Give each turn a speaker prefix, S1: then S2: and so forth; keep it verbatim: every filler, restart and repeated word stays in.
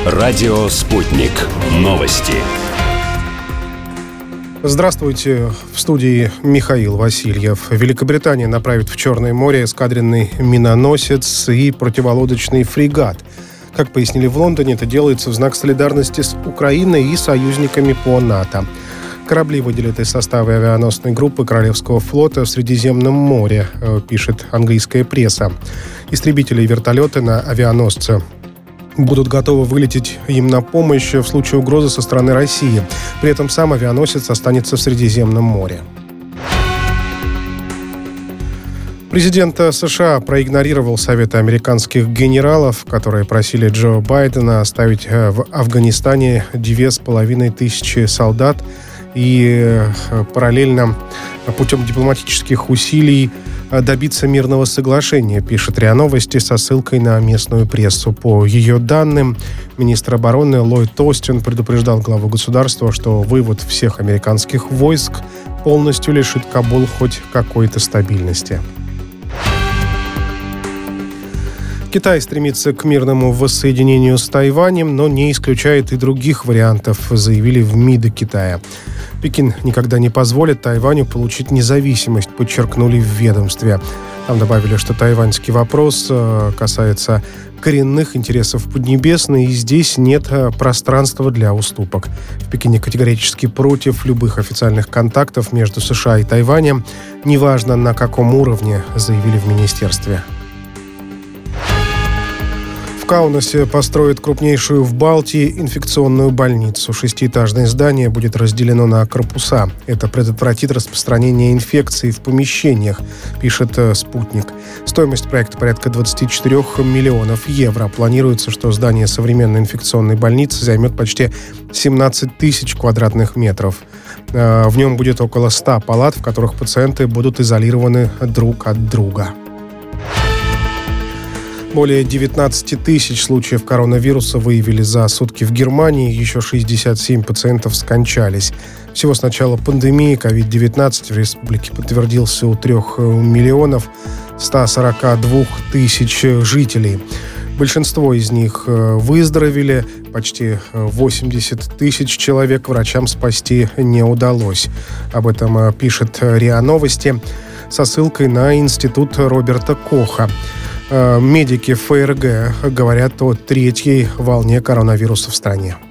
S1: Радио «Спутник». Новости.
S2: Здравствуйте. В студии Михаил Васильев. Великобритания направит в Черное море эскадренный миноносец и противолодочный фрегат. Как пояснили в Лондоне, это делается в знак солидарности с Украиной и союзниками по НАТО. Корабли выделят из состава авианосной группы Королевского флота в Средиземном море, пишет английская пресса. Истребители и вертолеты на авианосце будут готовы вылететь им на помощь в случае угрозы со стороны России. При этом сам авианосец останется в Средиземном море. Президент США проигнорировал советы американских генералов, которые просили Джо Байдена оставить в Афганистане две с половиной тысячи солдат и параллельно путем дипломатических усилий добиться мирного соглашения, пишет РИА Новости со ссылкой на местную прессу. По ее данным, министр обороны Ллойд Остин предупреждал главу государства, что вывод всех американских войск полностью лишит Кабул хоть какой-то стабильности. Китай стремится к мирному воссоединению с Тайванем, но не исключает и других вариантов, заявили в МИДе Китая. Пекин никогда не позволит Тайваню получить независимость, подчеркнули в ведомстве. Там добавили, что тайваньский вопрос касается коренных интересов Поднебесной, и здесь нет пространства для уступок. В Пекине категорически против любых официальных контактов между США и Тайванем, неважно на каком уровне, заявили в министерстве. В Каунасе построят крупнейшую в Балтии инфекционную больницу. Шестиэтажное здание будет разделено на корпуса. Это предотвратит распространение инфекции в помещениях, пишет «Спутник». Стоимость проекта порядка двадцать четыре миллионов евро. Планируется, что здание современной инфекционной больницы займет почти семнадцать тысяч квадратных метров. В нем будет около ста палат, в которых пациенты будут изолированы друг от друга. Более девятнадцать тысяч случаев коронавируса выявили за сутки в Германии, еще шестьдесят семь пациентов скончались. Всего с начала пандемии ковид девятнадцать в республике подтвердился у трех миллионов ста сорока двух тысяч жителей. Большинство из них выздоровели, почти восемьдесят тысяч человек врачам спасти не удалось. Об этом пишет РИА Новости со ссылкой на институт Роберта Коха. Медики ФРГ говорят о третьей волне коронавируса в стране.